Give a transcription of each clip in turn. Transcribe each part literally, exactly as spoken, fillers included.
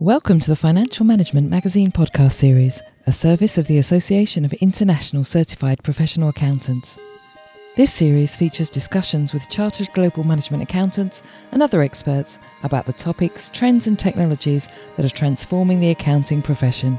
Welcome to the Financial Management Magazine podcast series, a service of the Association of International Certified Professional Accountants. This series features discussions with chartered global management accountants and other experts about the topics, trends and technologies that are transforming the accounting profession.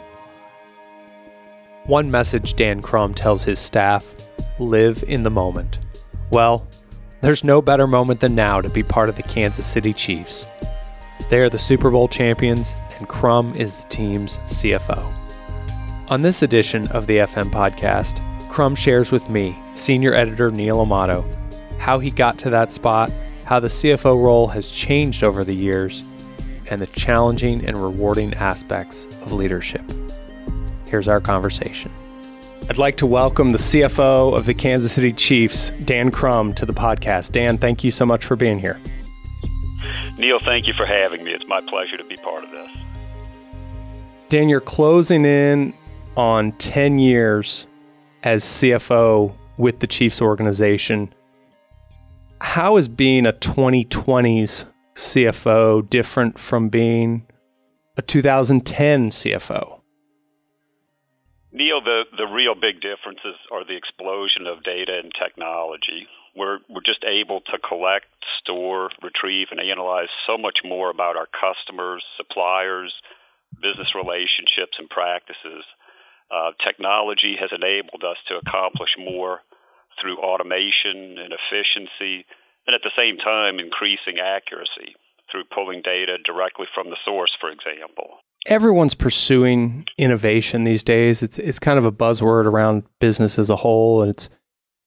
One message Dan Crum tells his staff: live in the moment. Well, there's no better moment than now to be part of the Kansas City Chiefs. They are the Super Bowl champions, and Crum is the team's C F O. On this edition of the F M podcast, Crum shares with me, senior editor Neil Amato, how he got to that spot, how the C F O role has changed over the years, and the challenging and rewarding aspects of leadership. Here's our conversation. I'd like to welcome the C F O of the Kansas City Chiefs, Dan Crum, to the podcast. Dan, thank you so much for being here. Neil, thank you for having me. It's my pleasure to be part of this. Dan, you're closing in on ten years as C F O with the Chiefs organization. How is being a twenty twenties C F O different from being a two thousand ten C F O? Neil, the, the real big differences are the explosion of data and technology. We're, we're just able to collect, store, retrieve, and analyze so much more about our customers, suppliers, business relationships, and practices. Uh, technology has enabled us to accomplish more through automation and efficiency, and at the same time increasing accuracy through pulling data directly from the source, for example. Everyone's pursuing innovation these days. It's it's kind of a buzzword around business as a whole, and it's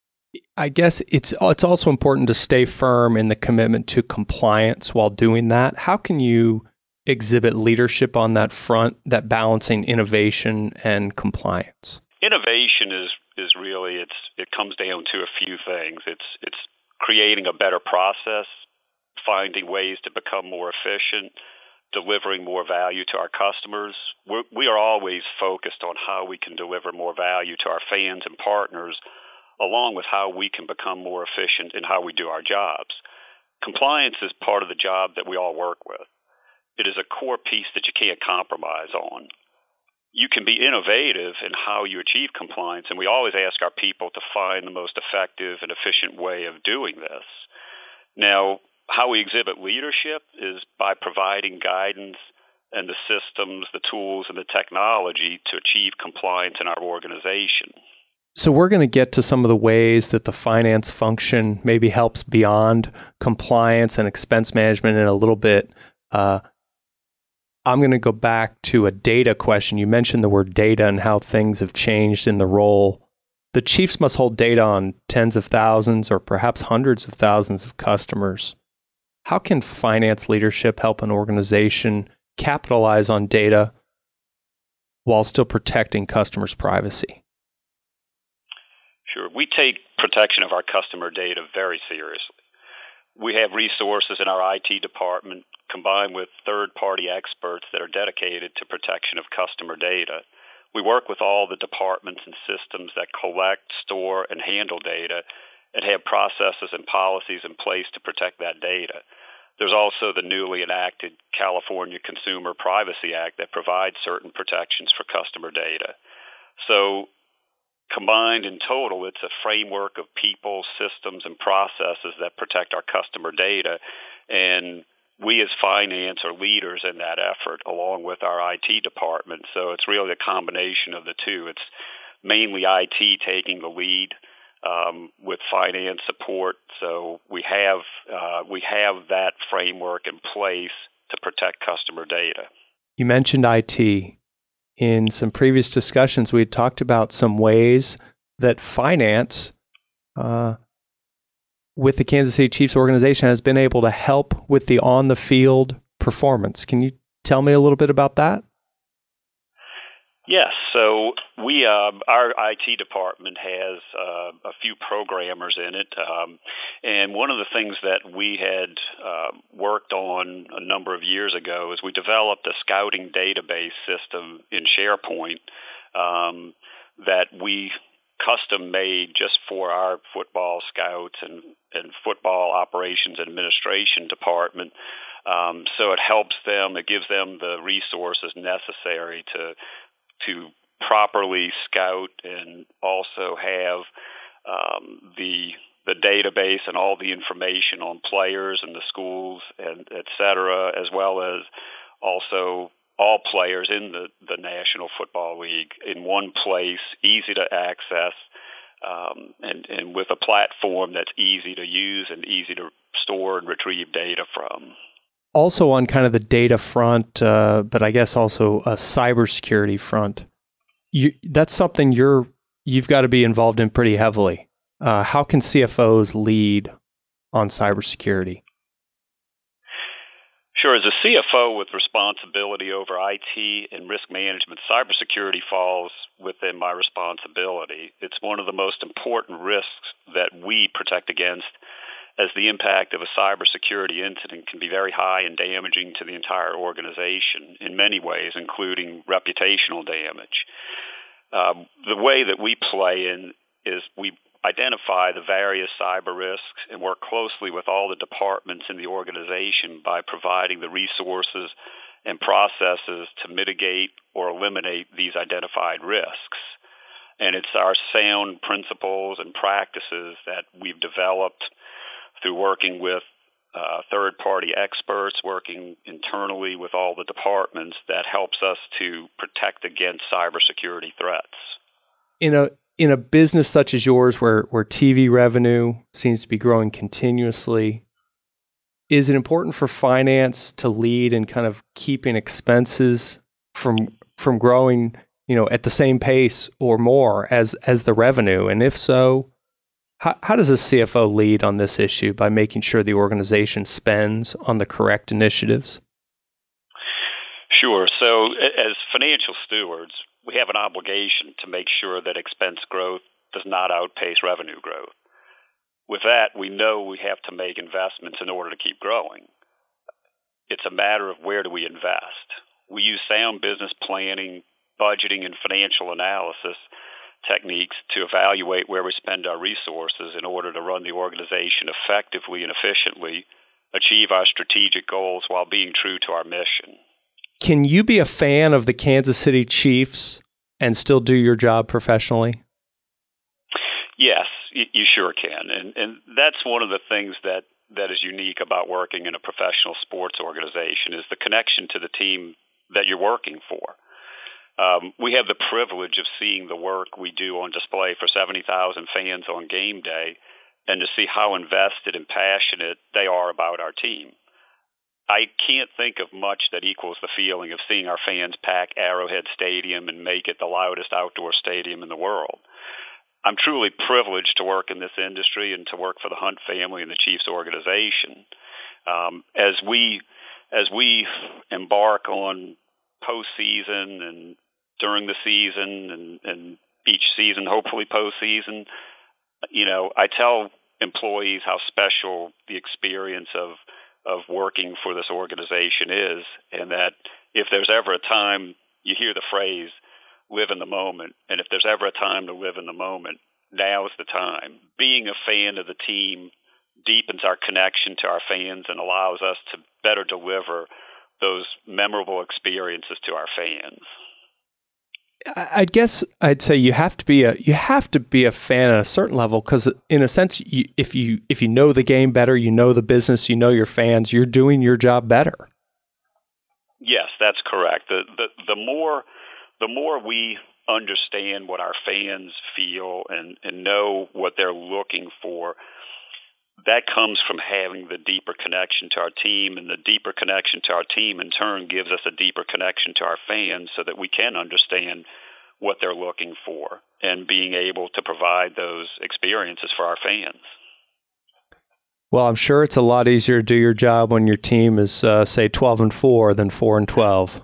I guess it's it's also important to stay firm in the commitment to compliance while doing that. How can you exhibit leadership on that front, that balancing innovation and compliance? Innovation is is really it's it comes down to a few things. It's it's creating a better process, finding ways to become more efficient, delivering more value to our customers. We're, we are always focused on how we can deliver more value to our fans and partners, along with how we can become more efficient in how we do our jobs. Compliance is part of the job that we all work with. It is a core piece that you can't compromise on. You can be innovative in how you achieve compliance, and we always ask our people to find the most effective and efficient way of doing this. Now, how we exhibit leadership is by providing guidance and the systems, the tools, and the technology to achieve compliance in our organization. So we're going to get to some of the ways that the finance function maybe helps beyond compliance and expense management in a little bit. Uh, I'm going to go back to a data question. You mentioned the word data and how things have changed in the role. The Chiefs must hold data on tens of thousands or perhaps hundreds of thousands of customers. How can finance leadership help an organization capitalize on data while still protecting customers' privacy? Sure. We take protection of our customer data very seriously. We have resources in our I T department combined with third-party experts that are dedicated to protection of customer data. We work with all the departments and systems that collect, store, and handle data and have processes and policies in place to protect that data. There's also the newly enacted California Consumer Privacy Act that provides certain protections for customer data. So combined in total, it's a framework of people, systems, and processes that protect our customer data. And we as finance are leaders in that effort along with our I T department. So it's really a combination of the two. It's mainly I T taking the lead um, with finance support. So we have uh, we have that framework in place to protect customer data. You mentioned I T. In some previous discussions, we had talked about some ways that finance uh, with the Kansas City Chiefs organization has been able to help with the on-the-field performance. Can you tell me a little bit about that? Yes. So we, um, our I T department has uh, a few programmers in it, um, and one of the things that we had uh, worked on a number of years ago is we developed a scouting database system in SharePoint um, that we custom made just for our football scouts and, and football operations and administration department. Um, so it helps them, it gives them the resources necessary to to properly scout and also have um, the the database and all the information on players and the schools and et cetera, as well as also all players in the, the National Football League in one place, easy to access, um, and, and with a platform that's easy to use and easy to store and retrieve data from. Also on kind of the data front, uh, but I guess also a cybersecurity front, you, that's something you're, you've got to be involved in pretty heavily. Uh, how can C F Os lead on cybersecurity? Sure. As a C F O with responsibility over I T and risk management, cybersecurity falls within my responsibility. It's one of the most important risks that we protect against, as the impact of a cybersecurity incident can be very high and damaging to the entire organization in many ways, including reputational damage. Uh, the way that we play in is we identify the various cyber risks and work closely with all the departments in the organization by providing the resources and processes to mitigate or eliminate these identified risks. And it's our sound principles and practices that we've developed through working with uh, third-party experts, working internally with all the departments, that helps us to protect against cybersecurity threats. In a in a business such as yours, where where T V revenue seems to be growing continuously, is it important for finance to lead in kind of keeping expenses from from growing, you know, at the same pace or more as as the revenue? And if so, how how does a C F O lead on this issue by making sure the organization spends on the correct initiatives? Sure. So as financial stewards, we have an obligation to make sure that expense growth does not outpace revenue growth. With that, we know we have to make investments in order to keep growing. It's a matter of where do we invest. We use sound business planning, budgeting, and financial analysis techniques to evaluate where we spend our resources in order to run the organization effectively and efficiently, achieve our strategic goals while being true to our mission. Can you be a fan of the Kansas City Chiefs and still do your job professionally? Yes, you sure can. And and that's one of the things that, that is unique about working in a professional sports organization is the connection to the team that you're working for. Um, we have the privilege of seeing the work we do on display for seventy thousand fans on game day and to see how invested and passionate they are about our team. I can't think of much that equals the feeling of seeing our fans pack Arrowhead Stadium and make it the loudest outdoor stadium in the world. I'm truly privileged to work in this industry and to work for the Hunt family and the Chiefs organization. Um, as we as we embark on postseason and during the season and, and each season, hopefully postseason, you know, I tell employees how special the experience of of working for this organization is, and that if there's ever a time, you hear the phrase, live in the moment, and if there's ever a time to live in the moment, now's the time. Being a fan of the team deepens our connection to our fans and allows us to better deliver those memorable experiences to our fans. I guess I'd say you have to be a you have to be a fan at a certain level, because in a sense, you, if you if you know the game better, you know the business, you know your fans, you're doing your job better. Yes, that's correct. The the the more the more we understand what our fans feel and, and know what they're looking for, that comes from having the deeper connection to our team, and the deeper connection to our team in turn gives us a deeper connection to our fans so that we can understand what they're looking for and being able to provide those experiences for our fans. Well, I'm sure it's a lot easier to do your job when your team is, uh, say, twelve and four than four and twelve.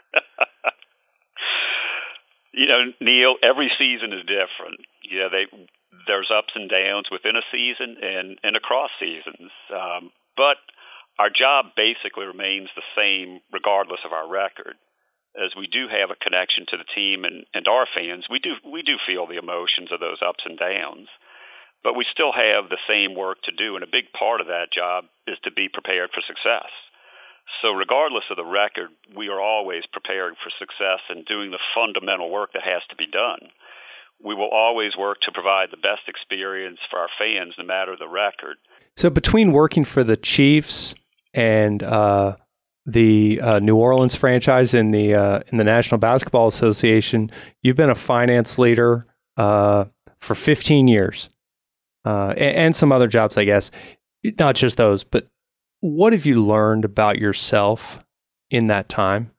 You know, Neil, every season is different. You know, they there's ups and downs within a season and, and across seasons. Um, but our job basically remains the same regardless of our record. As we do have a connection to the team and, and our fans, we do we do feel the emotions of those ups and downs. But we still have the same work to do, and a big part of that job is to be prepared for success. So regardless of the record, we are always preparing for success and doing the fundamental work that has to be done. We will always work to provide the best experience for our fans, no matter the record. So between working for the Chiefs and uh, the uh, New Orleans franchise in the uh, in the National Basketball Association, you've been a finance leader uh, for fifteen years, uh, and, and some other jobs, I guess. Not just those, but what have you learned about yourself in that time?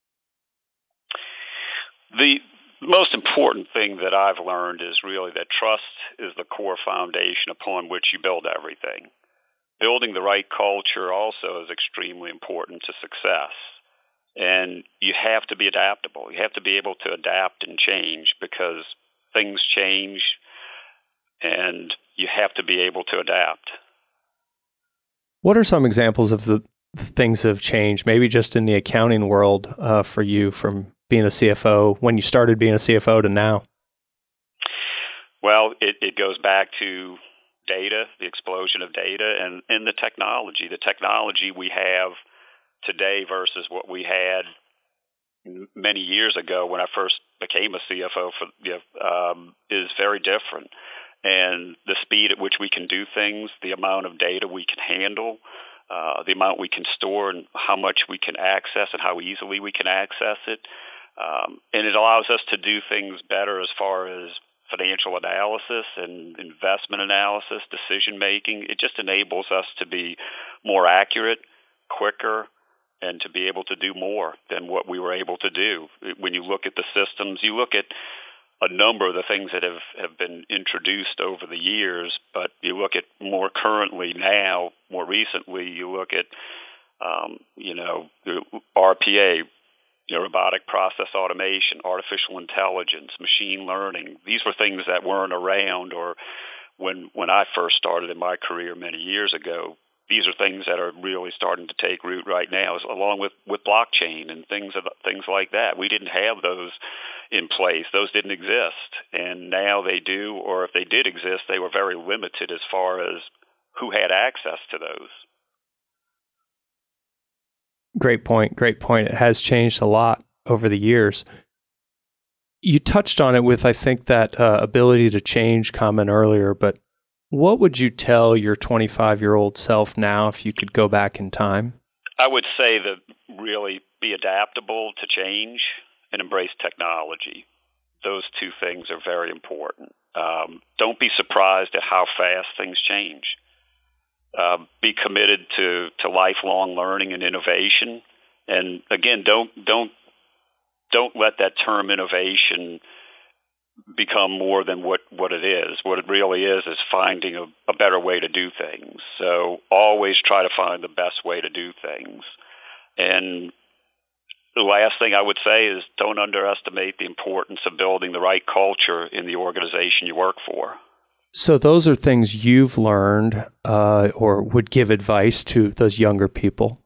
The most important thing that I've learned is really that trust is the core foundation upon which you build everything. Building the right culture also is extremely important to success. And you have to be adaptable. You have to be able to adapt and change because things change, and you have to be able to adapt. What are some examples of the things that have changed, maybe just in the accounting world uh, for you from being a C F O, when you started being a C F O to now? Well, it, it goes back to data, the explosion of data, and, and the technology. The technology we have today versus what we had many years ago when I first became a C F O for, you know, um, is very different. And the speed at which we can do things, the amount of data we can handle, uh, the amount we can store and how much we can access and how easily we can access it. Um, and it allows us to do things better as far as financial analysis and investment analysis, decision making. It just enables us to be more accurate, quicker, and to be able to do more than what we were able to do. When you look at the systems, you look at a number of the things that have, have been introduced over the years, but you look at more currently now, more recently, you look at, um, you know, R P A, you know, robotic process automation, artificial intelligence, machine learning. These were things that weren't around, or when when I first started in my career many years ago. These are things that are really starting to take root right now, along with, with blockchain and things of, things like that. We didn't have those in place. Those didn't exist, and now they do, or if they did exist, they were very limited as far as who had access to those. Great point. Great point. It has changed a lot over the years. You touched on it with, I think, that uh, ability to change comment earlier, but what would you tell your twenty-five-year-old self now if you could go back in time? I would say that really be adaptable to change and embrace technology. Those two things are very important. Um, don't be surprised at how fast things change. Uh, be committed to, to lifelong learning and innovation. And again, don't don't don't let that term innovation become more than what, what it is. What it really is is finding a, a better way to do things. So always try to find the best way to do things. And the last thing I would say is don't underestimate the importance of building the right culture in the organization you work for. So those are things you've learned uh, or would give advice to those younger people.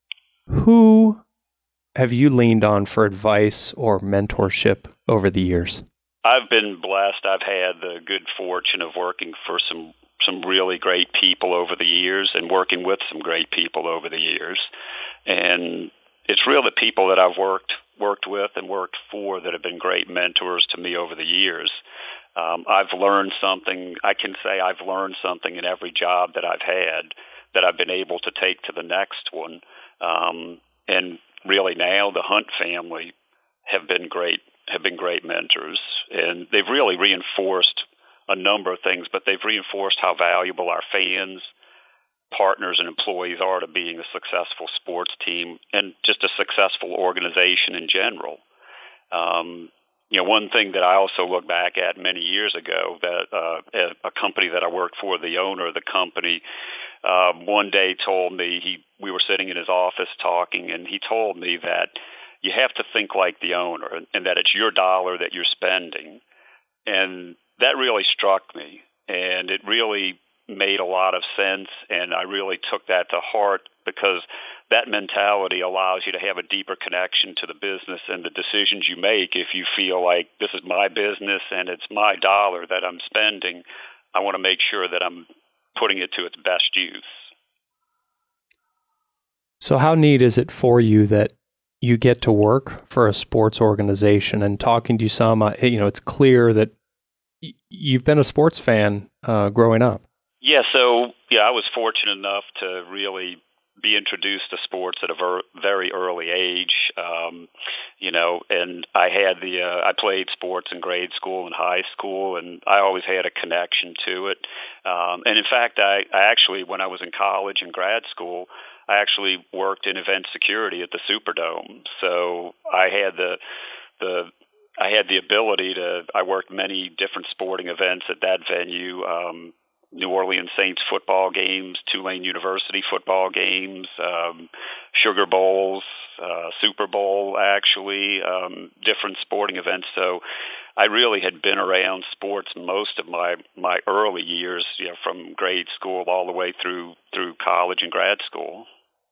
Who have you leaned on for advice or mentorship over the years? I've been blessed. I've had the good fortune of working for some some really great people over the years and working with some great people over the years. And it's really the people that I've worked worked with and worked for that have been great mentors to me over the years. Um, I've learned something. I can say I've learned something in every job that I've had that I've been able to take to the next one. Um, and really now the Hunt family have been great have been great mentors, and they've really reinforced a number of things, but they've reinforced how valuable our fans, partners, and employees are to being a successful sports team and just a successful organization in general. Um, you know, one thing that I also look back at many years ago, that uh, a company that I worked for, the owner of the company, uh, one day told me, he we were sitting in his office talking, and he told me that you have to think like the owner, and that it's your dollar that you're spending. And that really struck me, and it really made a lot of sense, and I really took that to heart because that mentality allows you to have a deeper connection to the business and the decisions you make. If you feel like this is my business and it's my dollar that I'm spending, I want to make sure that I'm putting it to its best use. So how neat is it for you that you get to work for a sports organization? And talking to you some, uh, you know, it's clear that y- you've been a sports fan uh, growing up. Yeah, so yeah, I was fortunate enough to really be introduced to sports at a ver- very early age, um, you know, and I had the, uh, I played sports in grade school and high school, and I always had a connection to it. Um, and in fact, I, I actually, when I was in college and grad school, I actually worked in event security at the Superdome. So I had the, the, I had the ability to, I worked many different sporting events at that venue, um, New Orleans Saints football games, Tulane University football games, um, Sugar Bowls, uh, Super Bowl, actually, um, different sporting events. So I really had been around sports most of my, my early years, you know, from grade school all the way through through college and grad school.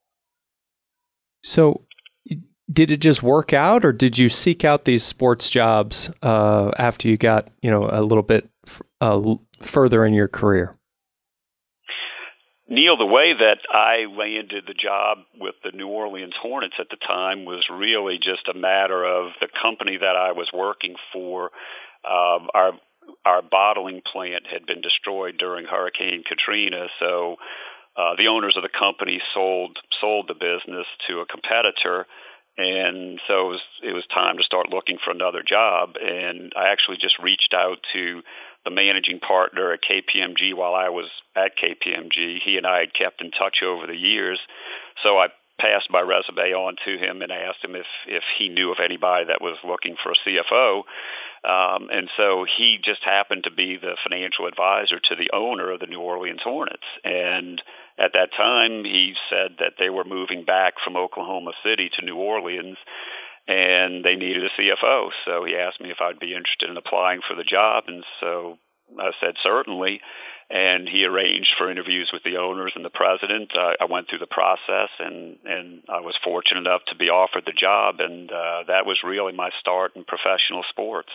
So did it just work out, or did you seek out these sports jobs uh, after you got, you know, a little bit uh, further in your career? Neil, the way that I landed the job with the New Orleans Hornets at the time was really just a matter of the company that I was working for. Um, our our bottling plant had been destroyed during Hurricane Katrina, so uh, the owners of the company sold sold the business to a competitor. And so it was, it was time to start looking for another job. And I actually just reached out to the managing partner at K P M G while I was at K P M G. He and I had kept in touch over the years. So I passed my resume on to him and asked him if, if he knew of anybody that was looking for a C F O. Um, and so he just happened to be the financial advisor to the owner of the New Orleans Hornets. And at that time, he said that they were moving back from Oklahoma City to New Orleans, and they needed a C F O. So he asked me if I'd be interested in applying for the job, and so I said certainly. And he arranged for interviews with the owners and the president. Uh, I went through the process, and, and I was fortunate enough to be offered the job, and uh, that was really my start in professional sports.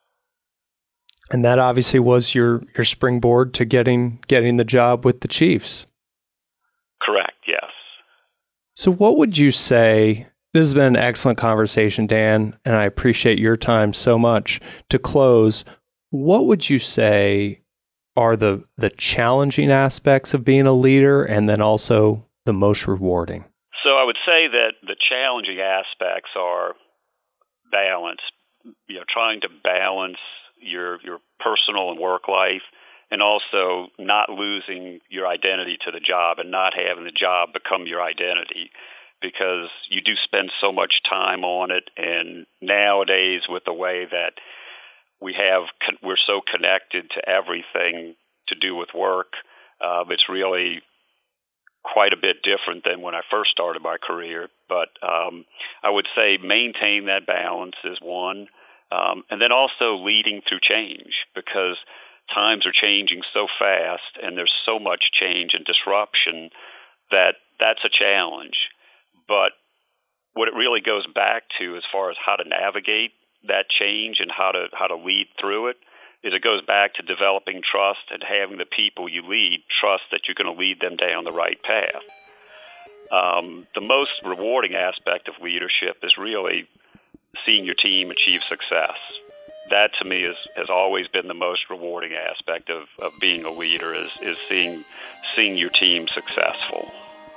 And that obviously was your, your springboard to getting getting the job with the Chiefs. Correct, yes. So what would you say, this has been an excellent conversation, Dan, and I appreciate your time so much. To close, what would you say are the, the challenging aspects of being a leader, and then also the most rewarding? So I would say that the challenging aspects are balance, you know, trying to balance your your personal and work life, and also not losing your identity to the job and not having the job become your identity, because you do spend so much time on it. And nowadays, with the way that we have, we're so connected to everything to do with work, uh, it's really quite a bit different than when I first started my career. But um, I would say maintain that balance is one. Um, and then also leading through change, because times are changing so fast and there's so much change and disruption that that's a challenge. But what it really goes back to as far as how to navigate that change and how to how to lead through it is it goes back to developing trust and having the people you lead trust that you're going to lead them down the right path. Um, the most rewarding aspect of leadership is really seeing your team achieve success. That to me is, has always been the most rewarding aspect of, of being a leader, is, is seeing seeing your team successful.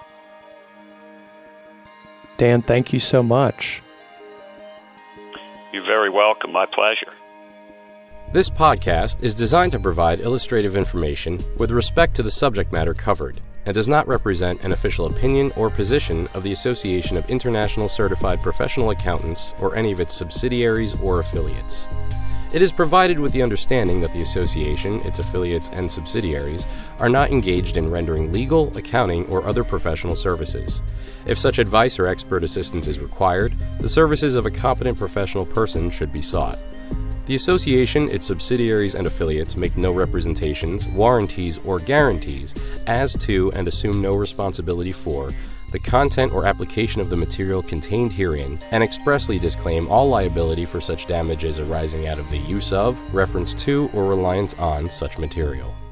Dan, thank you so much. You're very welcome. My pleasure. This podcast is designed to provide illustrative information with respect to the subject matter covered, and does not represent an official opinion or position of the Association of International Certified Professional Accountants or any of its subsidiaries or affiliates. It is provided with the understanding that the association, its affiliates, and subsidiaries are not engaged in rendering legal, accounting, or other professional services. If such advice or expert assistance is required, the services of a competent professional person should be sought. The association, its subsidiaries, and affiliates make no representations, warranties, or guarantees as to, and assume no responsibility for, the content or application of the material contained herein, and expressly disclaim all liability for such damages arising out of the use of, reference to, or reliance on such material.